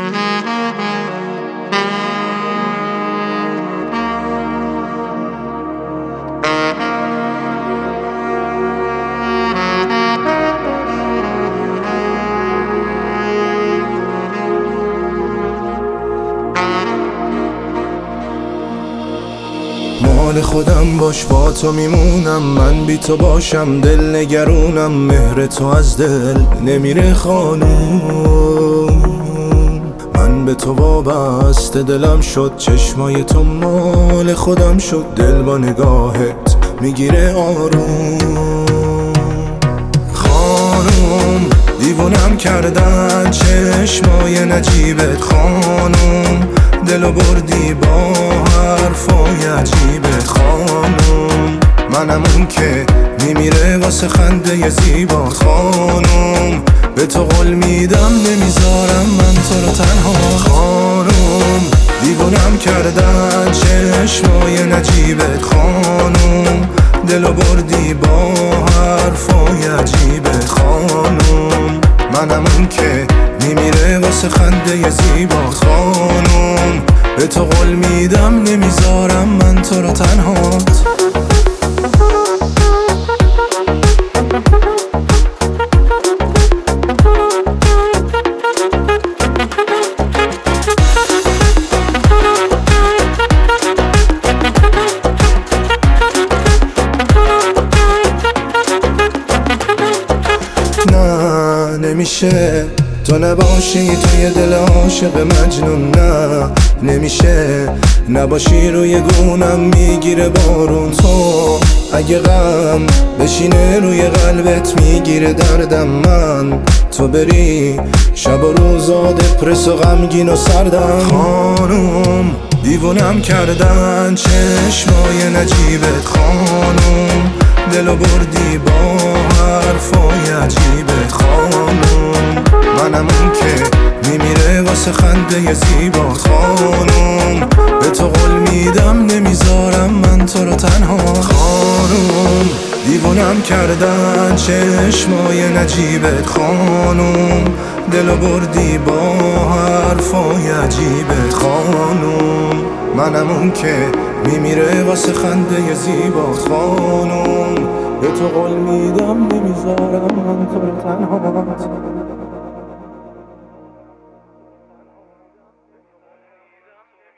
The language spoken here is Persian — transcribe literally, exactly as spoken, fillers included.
مال خودم باش، با تو میمونم. من بی تو باشم دل نگرونم. مهر تو از دل نمیره خانوم. من به تو وابسته دلم شد، چشمای تو مال خودم شد. دل با نگاهت میگیره آروم. خانوم دیوونم کردن چشمای نجیبت. خانوم دلو بردی با حرفای عجیبت. خانوم منم اون که میمیره واسه خنده زیبا. خانوم به تو قول میدم نمیذارم من تو رو تنها. خانوم دیوونم کردن چشمای نجیبت. خانوم دلو بردی با حرفای عجیبت. خانوم منم اون که میمیره واسه خنده زیبا. خانوم به تو قول میدم نمیذارم من تو رو تنهات. نه نمیشه تو نباشی توی دل عاشق مجنون. نه نمیشه نباشی روی گونم میگیره بارون. تو اگه غم بشینه روی قلبت میگیره دردم. من تو بری شب و روزا دپرس و غمگین و سردم. خانوم دیوونم کردن چشمای نجیبت. خانوم دلو بردی با حرفای عجیبت. خانوم منم اون که میمیره واسه خنده زیبا. خانوم به تو قول میدم نمیذارم من تو رو تنها. خانوم دیوونم کردن چشمای نجیبت. خانوم دلو بردی با حرفای عجیبت. خانوم منم اون که میمیره واسه خنده زیبا. خانوم به تو قول میدم نمیذارم من تو رو تنها.